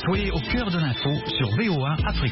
Soyez au cœur de l'info sur VOA Afrique.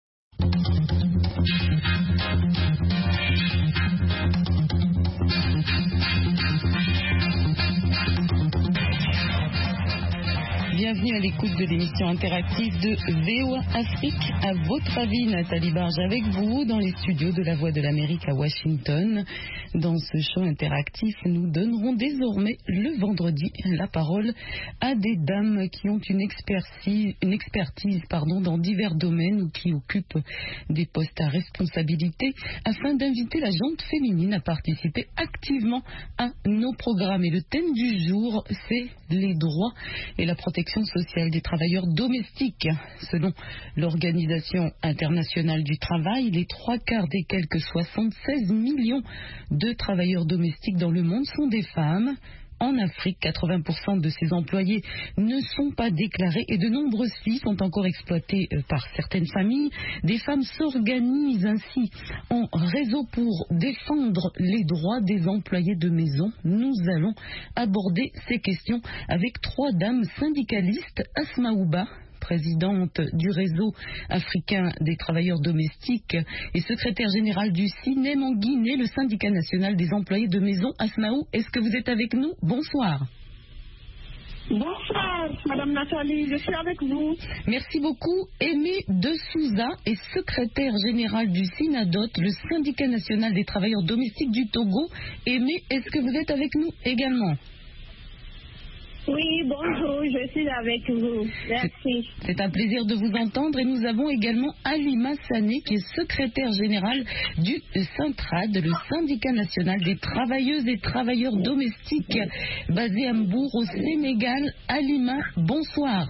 Bienvenue à l'écoute de l'émission interactive de VOA Afrique. À votre avis, Nathalie Barge avec vous dans les studios de La Voix de l'Amérique à Washington. Dans ce show interactif, nous donnerons désormais le vendredi la parole à des dames qui ont une expertise dans divers domaines ou qui occupent des postes à responsabilité afin d'inviter la gente féminine à participer activement à nos programmes. Et le thème du jour, c'est les droits et la protection sociale des travailleurs domestiques. Selon l'Organisation internationale du travail, les 3/4 des quelques 76 millions de travailleurs domestiques dans le monde sont des femmes. En Afrique, 80% de ces employés ne sont pas déclarés et de nombreuses filles sont encore exploitées par certaines familles. Des femmes s'organisent ainsi en réseau pour défendre les droits des employés de maison. Nous allons aborder ces questions avec 3 dames syndicalistes. Asmaouba, présidente du réseau africain des travailleurs domestiques et secrétaire générale du CINEM en Guinée, le syndicat national des employés de maison. Asmaou, est-ce que vous êtes avec nous? Bonsoir. Bonsoir, Madame Nathalie, je suis avec vous. Merci beaucoup. Aimé De Souza est secrétaire général du SINADOT, le syndicat national des travailleurs domestiques du Togo. Aimé, est-ce que vous êtes avec nous également? Oui, bonjour, je suis avec vous. Merci. C'est un plaisir de vous entendre et nous avons également Alima Sané qui est secrétaire générale du Syntrad, le syndicat national des travailleuses et travailleurs domestiques basé à Mbour au Sénégal. Alima, bonsoir.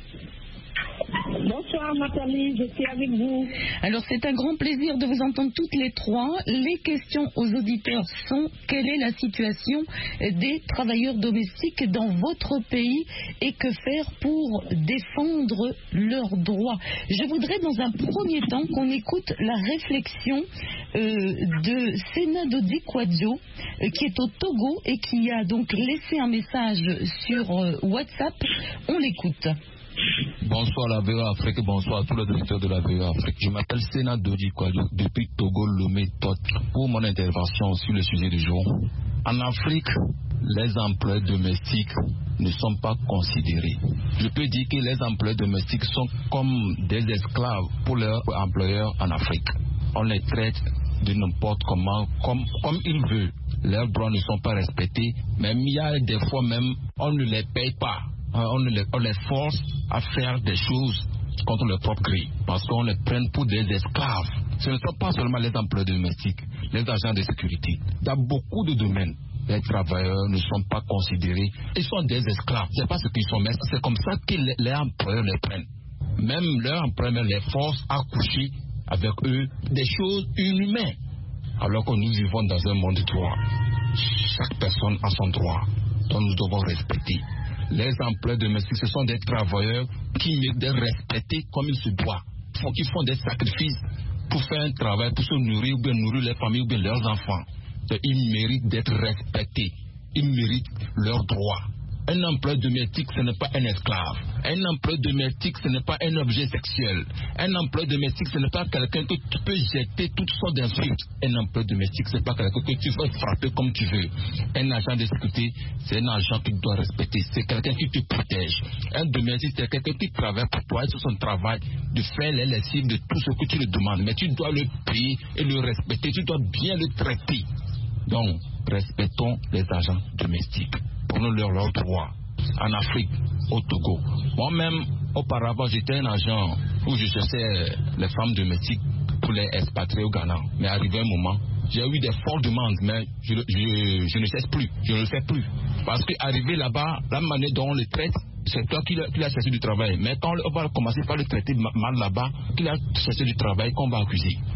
Bonsoir Nathalie, je suis avec vous. Alors c'est un grand plaisir de vous entendre toutes les 3. Les questions aux auditeurs sont: quelle est la situation des travailleurs domestiques dans votre pays et que faire pour défendre leurs droits? Je voudrais dans un premier temps qu'on écoute la réflexion de Sena Dodi Kwadjo qui est au Togo et qui a donc laissé un message sur WhatsApp. On l'écoute. Bonsoir la VOA Afrique, bonsoir à tous les auditeurs de la VOA Afrique. Je m'appelle Sena Dodi Kwadjo depuis Togo, Lomé, Tot, pour mon intervention sur le sujet du jour. En Afrique, les emplois domestiques ne sont pas considérés. Je peux dire que les emplois domestiques sont comme des esclaves pour leurs employeurs en Afrique. On les traite de n'importe comment, comme ils veulent. Leurs droits ne sont pas respectés, même il y a des fois même, on ne les paye pas. On les force à faire des choses contre leur propre gré, parce qu'on les prenne pour des esclaves. Ce ne sont pas seulement les emplois domestiques, les agents de sécurité. Dans beaucoup de domaines, les travailleurs ne sont pas considérés. Ils sont des esclaves. C'est pas ce qu'ils sont, mais c'est comme ça que les employeurs les prennent. Même leurs employeurs les forcent à coucher avec eux des choses inhumaines. Alors que nous vivons dans un monde de droit. Chaque personne a son droit, dont nous devons respecter. Les emplois domestiques, ce sont des travailleurs qui méritent d'être respectés comme il se doit. Qui font des sacrifices pour faire un travail, pour se nourrir, ou bien nourrir les familles, ou bien leurs enfants. Ils méritent d'être respectés. Ils méritent leurs droits. Un emploi domestique, ce n'est pas un esclave. Un emploi domestique, ce n'est pas un objet sexuel. Un emploi domestique, ce n'est pas quelqu'un que tu peux jeter toutes sortes d'insultes. Un emploi domestique, ce n'est pas quelqu'un que tu veux frapper comme tu veux. Un agent de sécurité, c'est un agent que tu dois respecter. C'est quelqu'un qui te protège. Un domestique, c'est quelqu'un qui travaille pour toi et c'est son travail de faire les lessives de tout ce que tu lui demandes. Mais tu dois le payer et le respecter. Tu dois bien le traiter. Donc, respectons les agents domestiques. Prenons leurs droits. En Afrique, au Togo. Moi-même, auparavant, j'étais un agent où je cherchais les femmes domestiques pour les expatrier au Ghana. Mais arrivé un moment, j'ai eu des fortes demandes, mais je ne cherche plus, je ne le fais plus. Parce qu'arrivé là-bas, la manière dont on le traite, c'est toi qui l'as cherché du travail. Mais quand on va commencer par le traiter mal là-bas, qu'il a cherché du travail, qu'on va accuser.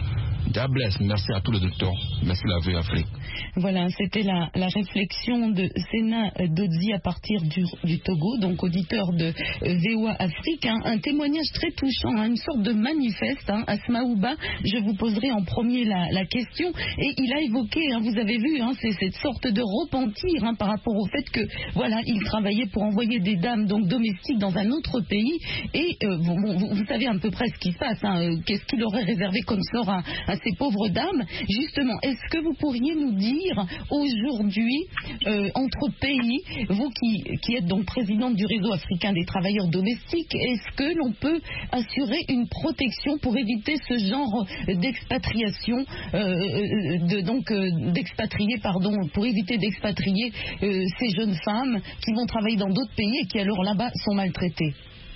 God bless. Merci à tous les docteurs. Merci la VOA Afrique. Voilà, c'était la réflexion de Sena Dodzi à partir du Togo, donc auditeur de VOA Afrique. Un témoignage très touchant, une sorte de manifeste. Asma Ouba, je vous poserai en premier la question. Et il a évoqué, vous avez vu, c'est cette sorte de repentir par rapport au fait que, voilà, il travaillait pour envoyer des dames donc domestiques dans un autre pays. Et vous savez à peu près ce qui se passe. Qu'est-ce qu'il aurait réservé comme sort à ces pauvres dames? Justement, est-ce que vous pourriez nous dire aujourd'hui, entre pays, vous qui êtes donc présidente du réseau africain des travailleurs domestiques, est-ce que l'on peut assurer une protection pour éviter ce genre d'expatriation, pour éviter d'expatrier ces jeunes femmes qui vont travailler dans d'autres pays et qui alors là-bas sont maltraitées?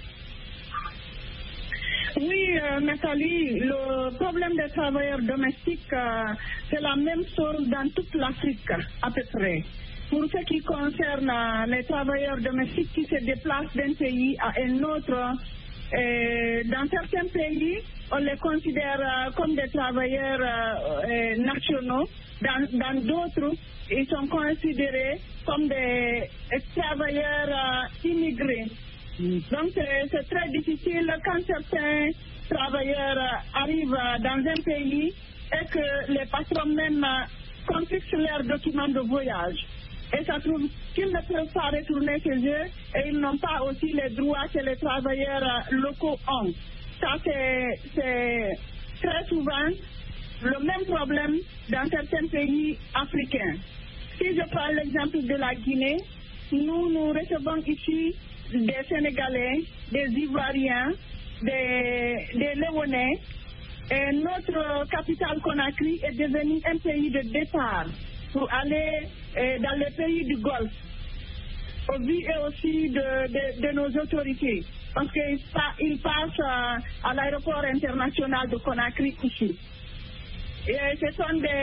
Oui, Nathalie, le problème des travailleurs domestiques, c'est la même chose dans toute l'Afrique, à peu près. Pour ce qui concerne les travailleurs domestiques qui se déplacent d'un pays à un autre, dans certains pays, on les considère comme des travailleurs nationaux. Dans d'autres, ils sont considérés comme des travailleurs immigrés. Donc c'est très difficile quand certains travailleurs arrivent dans un pays et que les patrons même confisquent leurs documents de voyage. Et ça trouve qu'ils ne peuvent pas retourner chez eux et ils n'ont pas aussi les droits que les travailleurs locaux ont. Ça c'est très souvent le même problème dans certains pays africains. Si je prends l'exemple de la Guinée, nous recevons ici des Sénégalais, des Ivoiriens, des Léonais, et notre capitale Conakry est devenue un pays de départ pour aller dans les pays du Golfe, au vu et aussi de nos autorités, parce qu'ils passent à l'aéroport international de Conakry ici. Et ce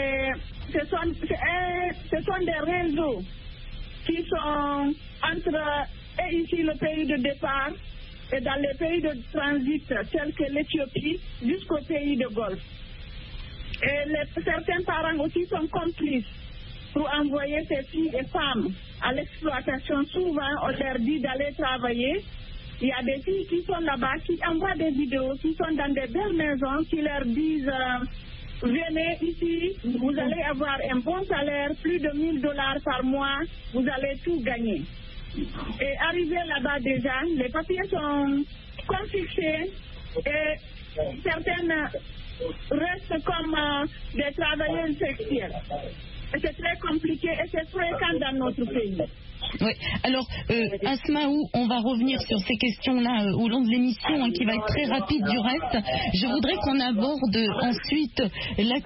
sont des réseaux qui sont entre et ici le pays de départ et dans les pays de transit tels que l'Éthiopie jusqu'au pays de Golfe. Et certains parents aussi sont complices pour envoyer ces filles et femmes à l'exploitation. Souvent, on leur dit d'aller travailler. Il y a des filles qui sont là-bas, qui envoient des vidéos, qui sont dans des belles maisons, qui leur disent venez ici, vous allez avoir un bon salaire, plus de $1000 par mois, vous allez tout gagner. Et arrivé là-bas déjà, les papiers sont confisqués et certaines restent comme des travailleurs sexuels. Et c'est très compliqué et c'est fréquent dans notre pays. Oui, alors Asmaou, on va revenir sur ces questions-là au long de l'émission qui va être très rapide du reste. Je voudrais qu'on aborde ensuite la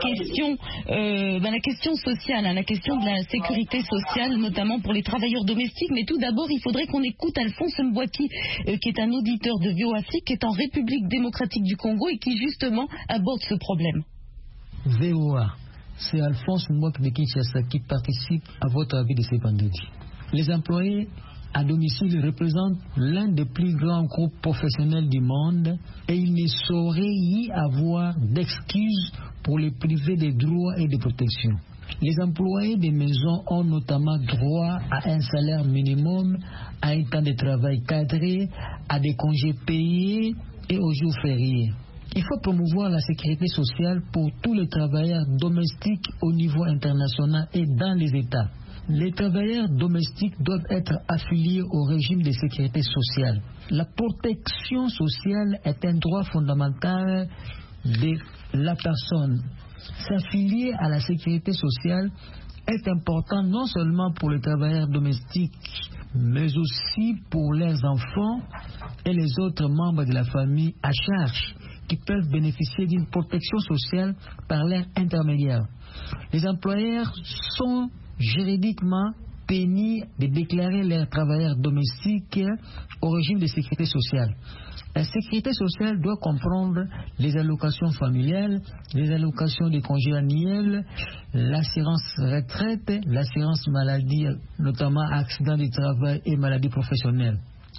question sociale, la question de la sécurité sociale, notamment pour les travailleurs domestiques. Mais tout d'abord, il faudrait qu'on écoute Alphonse Mbouaki, qui est un auditeur de VOA Afrique, qui est en République démocratique du Congo et qui justement aborde ce problème. VOA, c'est Alphonse Mbouaki de Kinshasa qui participe à votre avis de ce vendredi. Les employés à domicile représentent l'un des plus grands groupes professionnels du monde et il ne saurait y avoir d'excuses pour les priver des droits et des protections. Les employés des maisons ont notamment droit à un salaire minimum, à un temps de travail cadré, à des congés payés et aux jours fériés. Il faut promouvoir la sécurité sociale pour tous les travailleurs domestiques au niveau international et dans les États. Les travailleurs domestiques doivent être affiliés au régime de sécurité sociale. La protection sociale est un droit fondamental de la personne. S'affilier à la sécurité sociale est important non seulement pour les travailleurs domestiques, mais aussi pour leurs enfants et les autres membres de la famille à charge qui peuvent bénéficier d'une protection sociale par leur intermédiaire. Les employeurs sont juridiquement tenus de déclarer leurs travailleurs domestiques au régime de sécurité sociale. La sécurité sociale doit comprendre les allocations familiales, les allocations de congés annuels, l'assurance retraite, l'assurance maladie, notamment accident du travail et maladies professionnelles.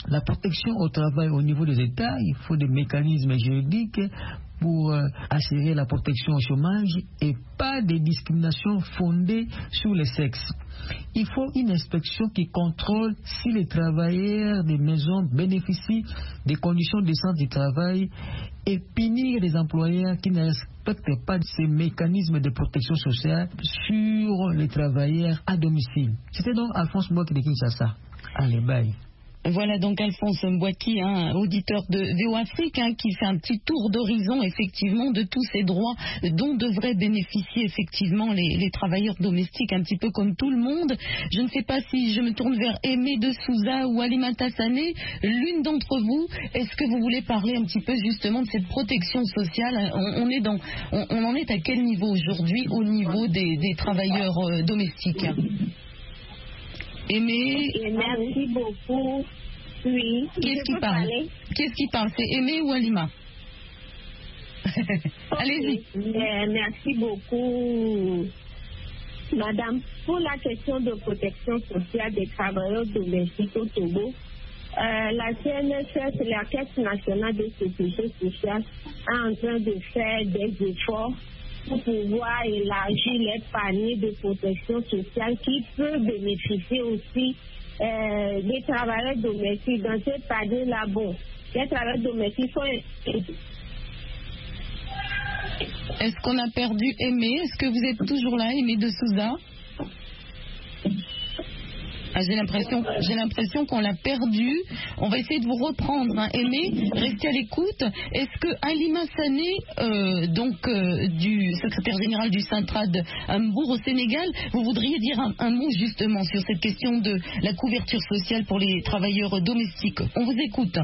la protection au travail au niveau des États, il faut des mécanismes juridiques pour assurer la protection au chômage et pas des discriminations fondées sur le sexe. Il faut une inspection qui contrôle si les travailleurs des maisons bénéficient des conditions décentes du travail et punir les employeurs qui ne respectent pas ces mécanismes de protection sociale sur les travailleurs à domicile. C'était donc Alphonse Mbouaki de Kinshasa. Allez, bye. Voilà donc Alphonse Mbouaki, auditeur de VO Afrique, qui fait un petit tour d'horizon effectivement de tous ces droits dont devraient bénéficier effectivement les travailleurs domestiques, un petit peu comme tout le monde. Je ne sais pas si je me tourne vers Aimé de Souza ou Alimata Sané, l'une d'entre vous, est-ce que vous voulez parler un petit peu justement de cette protection sociale? On en est à quel niveau aujourd'hui au niveau des travailleurs domestiques? Aimé. Merci beaucoup. Oui. Qu'est-ce qui parle? Qu'est-ce qui parle? C'est Aimé ou Alima? Allez-y. Merci beaucoup, madame. Pour la question de protection sociale des travailleurs domestiques au Togo, la CNSS, la Caisse nationale de sécurité sociale, est en train de faire des efforts pour pouvoir élargir les paniers de protection sociale qui peuvent bénéficier aussi des travailleurs domestiques. Dans ce panier-là, bon, les travailleurs domestiques sont... Est-ce qu'on a perdu Aimé? Est-ce que vous êtes toujours là, Aimé de Souza? J'ai l'impression qu'on l'a perdu. On va essayer de vous reprendre, Aimé. Restez à l'écoute. Est-ce que Alima Sané, du secrétaire général du Centrad à Mbour au Sénégal, vous voudriez dire un mot justement sur cette question de la couverture sociale pour les travailleurs domestiques? On vous écoute.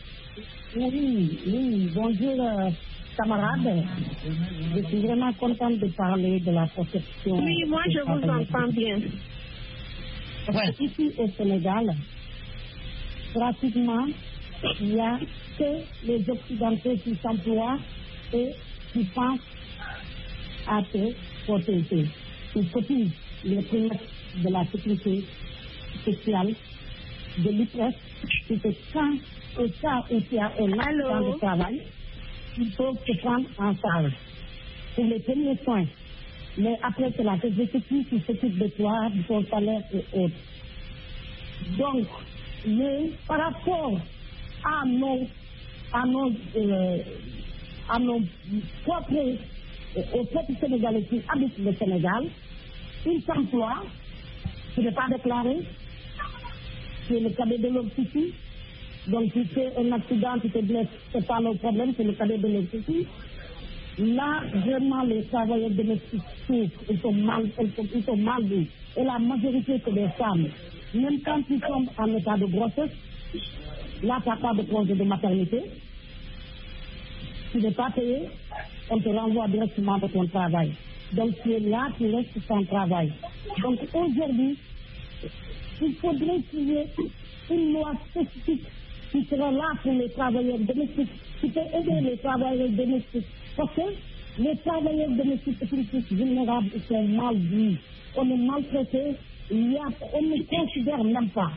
Oui, bonjour camarades. Je suis vraiment contente de parler de la protection. Oui, moi je vous entends bien. Parce que ici au Sénégal, pratiquement, il n'y a que les Occidentaux qui s'emploient et qui pensent à se protéger. Ils cotisent les prix de la sécurité sociale, de l'IPRES, c'est que quand au cas où il y a un accident de travail, il faut se prendre en charge pour les premiers soins. Mais après cela, c'est des équipes qui s'occupent de toi, de ton salaire et autres. Donc, par rapport à nos propres, aux propres Sénégalais qui habitent le Sénégal, ils s'emploient, tu n'es pas déclaré, c'est le cadet de l'obstétrique. Donc, si tu fais un accident, tu te blesses, c'est pas le problème, c'est le cadet de l'obstétrique. Là, vraiment, les travailleurs domestiques souffrent, ils sont mal vus. Et la majorité, c'est des femmes. Même quand ils sont en état de grossesse, là, tu n'as pas de congé de maternité. Tu n'es pas payé, on te renvoie directement de ton travail. Donc, tu es là, tu restes sans travail. Donc, aujourd'hui, il faudrait qu'il y ait une loi spécifique qui sera là pour les travailleurs domestiques, qui peut aider les travailleurs domestiques. Parce que les travailleurs domestiques sont plus vulnérables, ils sont mal vus. On est maltraité, on ne considère même pas.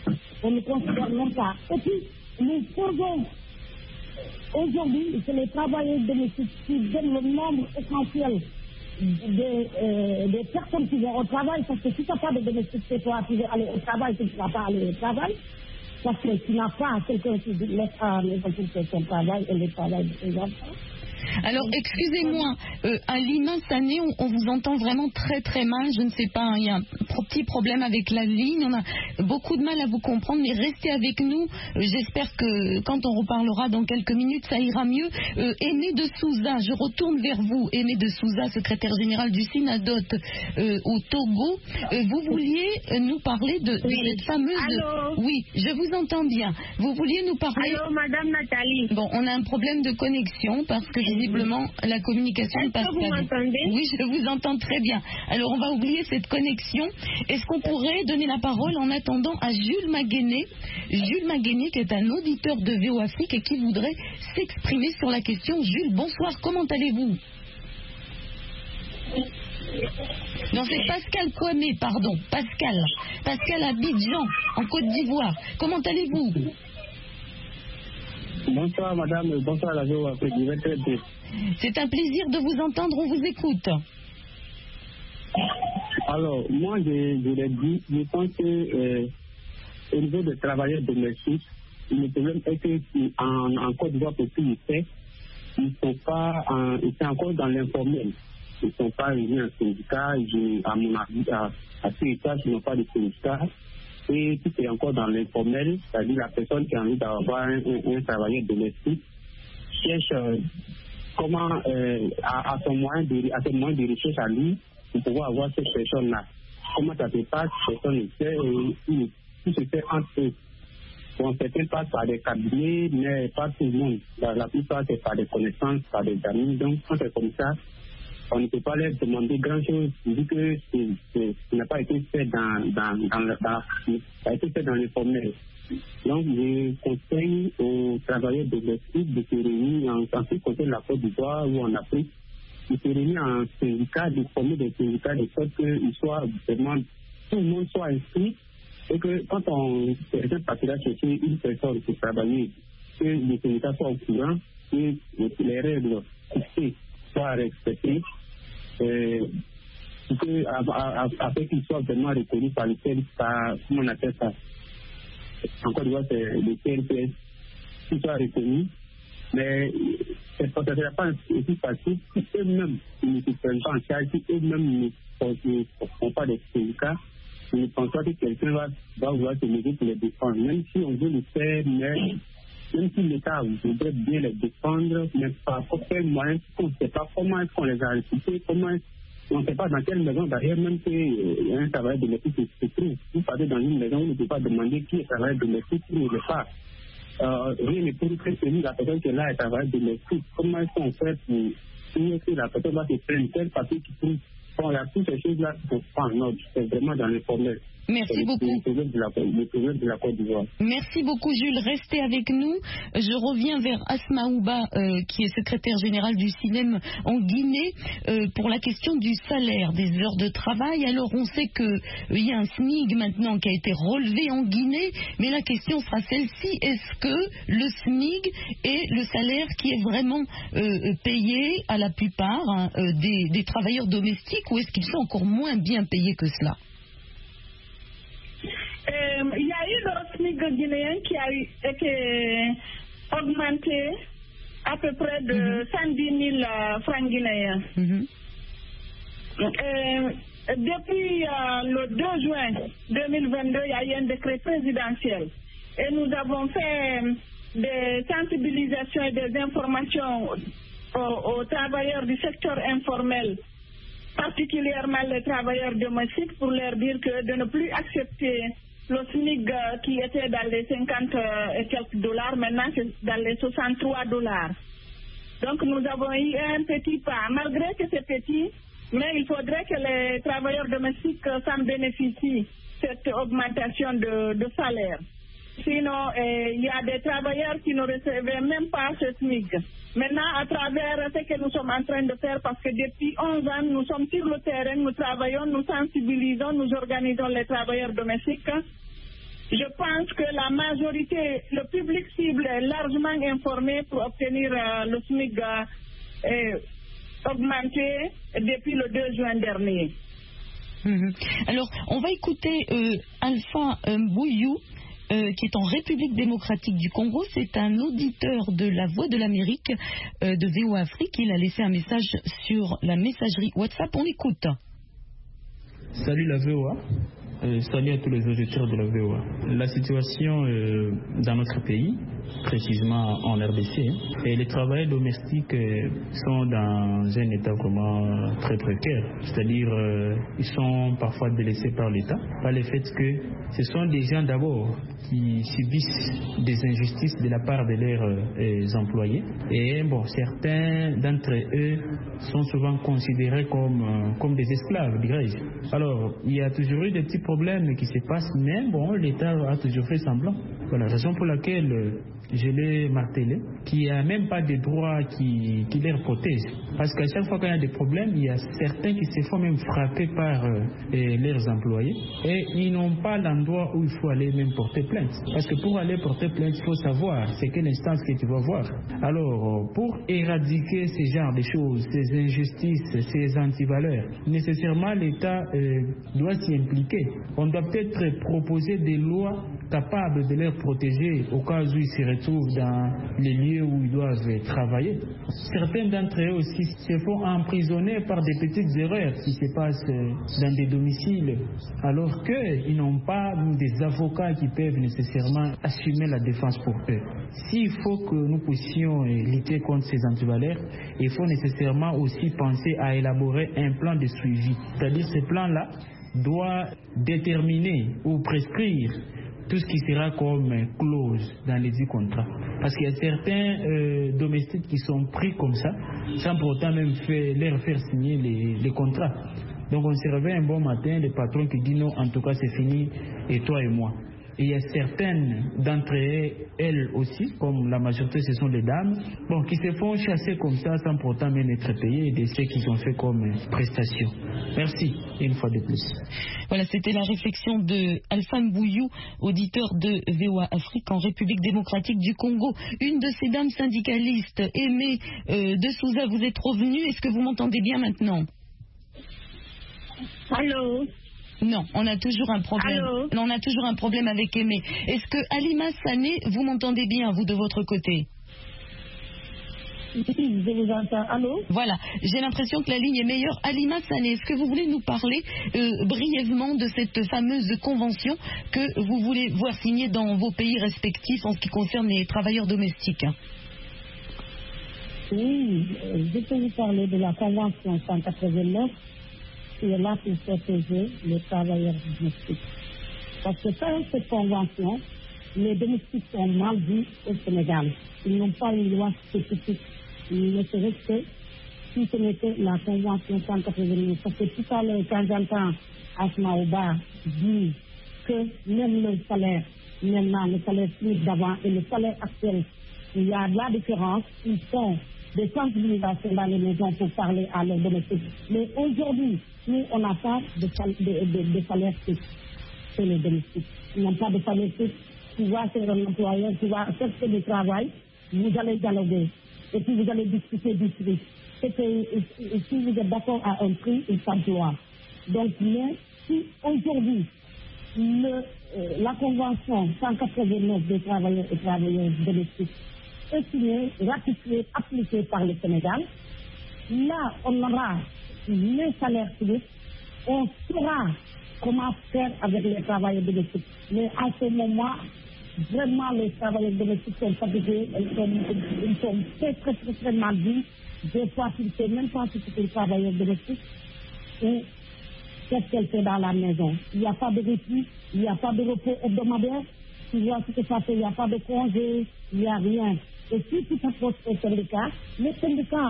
Et puis, nous faisons aujourd'hui, c'est les travailleurs domestiques qui donnent le nombre essentiel des personnes qui vont au travail, parce que si tu n'as pas de domestique chez toi, tu veux aller au travail, tu ne vas pas aller au travail, parce que tu n'as pas quelqu'un qui laisse à la maison pour faire son travail et le travail de ses enfants. Alors, excusez-moi, Alima Sané, on vous entend vraiment très très mal, je ne sais pas, il y a un petit problème avec la ligne, on a beaucoup de mal à vous comprendre, mais restez avec nous, j'espère que quand on reparlera dans quelques minutes, ça ira mieux. Aimé de Souza, je retourne vers vous, Aimé de Souza, secrétaire général du Synadot au Togo, vous vouliez nous parler de cette fameuse... Allô? Oui, je vous entends bien, vous vouliez nous parler... Allô, madame Nathalie? Bon, on a un problème de connexion parce que visiblement la communication ne passe pas. Est-ce que vous m'entendez? Oui, je vous entends très bien. Alors on va oublier cette connexion. Est-ce qu'on pourrait donner la parole en attendant à Jules Maguéné? Jules Maguéné qui est un auditeur de VO Afrique et qui voudrait s'exprimer sur la question. Jules, bonsoir, comment allez-vous? Non, c'est Pascal Kwame, pardon. Pascal Abidjan, en Côte d'Ivoire. Comment allez-vous? Bonsoir madame, bonsoir la VOA Afrique, je vais très bien. C'est un plaisir de vous entendre, on vous écoute. Alors, moi je l'ai dit, je pense que au niveau des travailleurs domestiques, le problème est qu'en Côte d'Ivoire, pour tout le fait, ils sont encore dans l'informel. Ils ne sont pas réunis en syndicat, à mon avis, à ce étage, ils n'ont pas de syndicat. Et tout est encore dans l'informel, c'est-à-dire la personne qui a envie d'avoir un travailleur domestique cherche comment, à son moyen de recherche à lui, pour pouvoir avoir cette personne-là. Comment ça se passe, personne ne sait, tout se fait entre eux. Bon, certains passent par des cabinets, mais pas tout le monde. La plupart, c'est par des connaissances, par des amis. Donc, quand c'est comme ça, on ne peut pas leur demander grand-chose, vu que ça n'a pas été fait ça a été fait dans l'informel. Donc, je conseille aux travailleurs domestiques de se réunir en ce qui concerne la Côte d'Ivoire ou en Afrique, de se réunir en syndicat, de former des syndicats de sorte qu'ils soient vraiment, tout le monde soit inscrit, et que quand quelqu'un partira chercher une personne pour travailler, que les syndicats soient au courant, que les règles fixées soient respectées, afin qu'ils soient vraiment reconnus par le CNPS, comment on appelle ça? Encore une fois, c'est le CNPS qui soit reconnu, mais ça ne sera pas aussi facile si eux-mêmes ne se prennent pas en charge, si eux-mêmes ne font pas des syndicats. Je ne pense pas que quelqu'un va vouloir se lever pour les défendre, même si on veut le faire, mais même si l'État voudrait bien les défendre, mais par quel moyen, on ne sait pas comment est-ce qu'on les a recrutés, on ne sait pas dans quelle maison, d'ailleurs, même qu'il y a un travailleur domestique qui se trouve. Vous partez dans une maison, vous ne pouvez pas demander qui est travailleur domestique, qui ne l'est pas. Rien ne peut prévenir la personne qui est là est travailleur domestique. Comment est-ce qu'on fait pour que la personne va se prendre tel papier qui trouve? Bon, il y a toutes ces choses-là pour prendre en ordre. C'est vraiment dans l'informel. Merci beaucoup. Le problème de la Côte d'Ivoire. Merci beaucoup, Jules. Restez avec nous. Je reviens vers Asma Ouba, qui est secrétaire générale du CINEM en Guinée, pour la question du salaire, des heures de travail. Alors, on sait qu'il y a un SMIG maintenant qui a été relevé en Guinée, mais la question sera celle-ci. Est-ce que le SMIG est le salaire qui est vraiment payé à la plupart des travailleurs domestiques, ou est-ce qu'ils sont encore moins bien payés que cela? Il y a eu le SMIC guinéen qui a été augmenté à peu près de 110 000 francs guinéens. Depuis le 2 juin 2022, il y a eu un décret présidentiel et nous avons fait des sensibilisations et des informations aux travailleurs du secteur informel, particulièrement les travailleurs domestiques, pour leur dire que de ne plus accepter le SMIC qui était dans les 50 et quelques dollars, maintenant c'est dans les 63 dollars. Donc nous avons eu un petit pas, malgré que c'est petit, mais il faudrait que les travailleurs domestiques s'en bénéficient, cette augmentation de salaire. Sinon, il y a des travailleurs qui ne recevaient même pas ce SMIC. Maintenant, à travers ce que nous sommes en train de faire, parce que depuis 11 ans, nous sommes sur le terrain, nous travaillons, nous sensibilisons, nous organisons les travailleurs domestiques. Je pense que la majorité, le public cible est largement informé pour obtenir le SMIC augmenté depuis le 2 juin dernier. Alors, on va écouter Alpha Mbouyou, qui est en République démocratique du Congo. C'est un auditeur de la Voix de l'Amérique de VOA Afrique. Il a laissé un message sur la messagerie WhatsApp. On écoute. Salut la VOA. Salut à tous les auditeurs de la VOA. La situation dans notre pays, précisément en RDC, et les travailleurs domestiques sont dans un état vraiment très précaire. C'est-à-dire, ils sont parfois délaissés par l'État, par le fait que ce sont des gens d'abord qui subissent des injustices de la part de leurs employés. Et bon, certains d'entre eux sont souvent considérés comme des esclaves, dirais-je. Alors, il y a toujours eu des petits problèmes qui se passent, mais bon, l'État a toujours fait semblant. Voilà, raison pour laquelle je l'ai martelé, qu'il n'y a même pas de droits qui les protègent. Parce qu'à chaque fois qu'il y a des problèmes, il y a certains qui se font même frapper par leurs employés et ils n'ont pas l'endroit où il faut aller même porter plainte. Parce que pour aller porter plainte, il faut savoir c'est quelle instance que tu vas voir. Alors, pour éradiquer ce genre de choses, ces injustices, ces antivaleurs, nécessairement l'État doit s'y impliquer. On doit peut-être proposer des lois capables de les protéger au cas où ils se retrouvent dans les lieux où ils doivent travailler. Certains d'entre eux aussi se font emprisonner par des petites erreurs qui se passent dans des domiciles, alors qu'ils n'ont pas des avocats qui peuvent nécessairement assumer la défense pour eux. S'il faut que nous puissions lutter contre ces antivaleurs, il faut nécessairement aussi penser à élaborer un plan de suivi. C'est-à-dire ce plan-là doit déterminer ou prescrire tout ce qui sera comme clause dans les 10 contrats. Parce qu'il y a certains domestiques qui sont pris comme ça, sans pour autant même leur faire signer les contrats. Donc on se réveille un bon matin, le patron qui dit non, en tout cas c'est fini, et toi et moi. Et il y a certaines d'entre elles aussi, comme la majorité ce sont des dames, qui se font chasser comme ça sans pourtant même être payées de ce qu'ils ont fait comme prestation. Merci, une fois de plus. Voilà, c'était la réflexion de Alphane Bouillou, auditeur de VOA Afrique en République démocratique du Congo. Une de ces dames syndicalistes, Aimée de Souza, vous êtes revenue. Est-ce que vous m'entendez bien maintenant? Allô? Non, on a toujours un problème. Allô? Non, on a toujours un problème avec Aimé. Est-ce que Halima Sané, vous m'entendez bien, vous, de votre côté? Oui, je vous entends. Allô? Voilà, j'ai l'impression que la ligne est meilleure. Halima Sané, est-ce que vous voulez nous parler brièvement de cette fameuse convention que vous voulez voir signée dans vos pays respectifs en ce qui concerne les travailleurs domestiques? Oui, je peux vous parler de la convention 189 qui est là pour protéger les travailleurs domestiques. Parce que sans cette convention, les domestiques sont mal vus au Sénégal. Ils n'ont pas une loi spécifique. Ils ne se respectent si ce n'était la convention 189. Parce que tout à l'heure, quand j'entends Asma Ouba dire que même le salaire, maintenant le salaire plus d'avant et le salaire actuel, il y a de la différence. Ils font des sensibilisations dans les maisons pour parler à leurs domestiques. Mais aujourd'hui, nous, on n'a pas de salaire fixe chez les domestiques. Ils n'ont pas de salaire fixe. Tu vas chez un employeur, tu vas chercher du travail, vous allez dialoguer. Et puis vous allez discuter du prix. Et si vous êtes d'accord à un prix, il s'emploie. Donc, mais si aujourd'hui, la convention 189 des travailleurs et travailleuses domestiques est signée, ratifiée, appliquée par le Sénégal, là, on aura les salaires publics, on saura comment faire avec les travailleurs domestiques. Mais à ce moment, vraiment, les travailleurs domestiques sont fatigués, ils sont très mal vus. Des fois, tu ne sais même pas si c'est un travailleur domestique et qu'est-ce qu'elle fait dans la maison. Il n'y a pas de répit, il n'y a pas de repos hebdomadaire. Tu vois ce que ça fait, il n'y a pas de congé, il n'y a rien. Et si tu t'approches au syndicat, le syndicat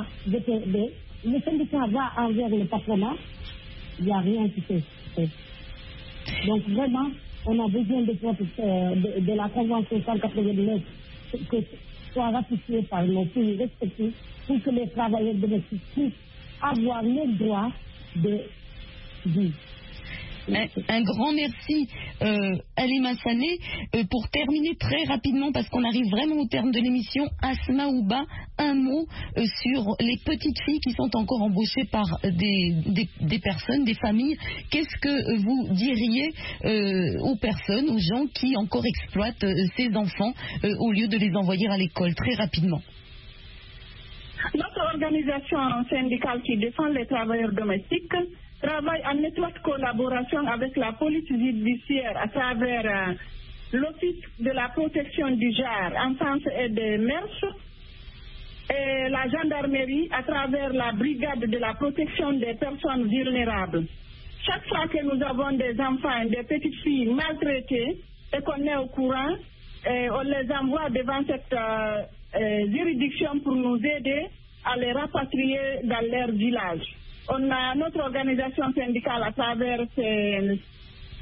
va envers le patronat, il n'y a rien qui se fait. Donc vraiment, on a besoin de la Convention 189 que soit ratifiée par nos pays respectifs pour que les travailleurs domestiques puissent avoir le droit de vivre. Un grand merci Halima Sané. Pour terminer très rapidement, parce qu'on arrive vraiment au terme de l'émission, Asma Ouba, un mot sur les petites filles qui sont encore embauchées par des personnes, des familles. Qu'est-ce que vous diriez aux personnes, aux gens qui encore exploitent ces enfants au lieu de les envoyer à l'école, très rapidement? Notre organisation syndicale qui défend les travailleurs domestiques travaille en étroite collaboration avec la police judiciaire à travers l'Office de la protection du genre, enfance et des mœurs, et la gendarmerie à travers la brigade de la protection des personnes vulnérables. Chaque fois que nous avons des enfants, des petites filles maltraitées et qu'on est au courant, on les envoie devant cette juridiction pour nous aider à les rapatrier dans leur village. On a notre organisation syndicale à travers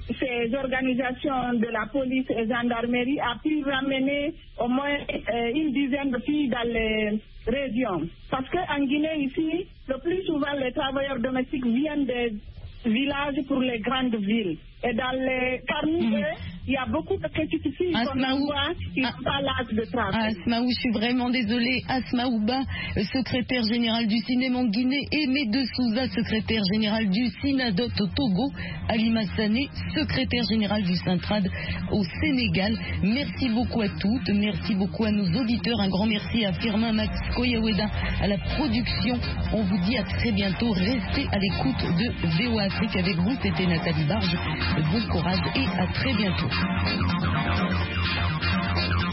ces organisations de la police et gendarmerie a pu ramener au moins une dizaine de filles dans les régions. Parce qu'en Guinée, ici, le plus souvent, les travailleurs domestiques viennent des villages pour les grandes villes. Et parmi eux, il y a beaucoup de petites filles qu'on voit qui n'ont pas l'âge de travail. Asmaou, je suis vraiment désolée. Asmaouba, secrétaire général du cinéma en Guinée, et Médé Souza, secrétaire général du Sinadot au Togo, Alima Sané, secrétaire général du Centrad au Sénégal. Merci beaucoup à toutes, merci beaucoup à nos auditeurs. Un grand merci à Firmin Max Koyaweda à la production. On vous dit à très bientôt. Restez à l'écoute de VOA Afrique. Avec vous, c'était Nathalie Barge. Bon courage et à très bientôt.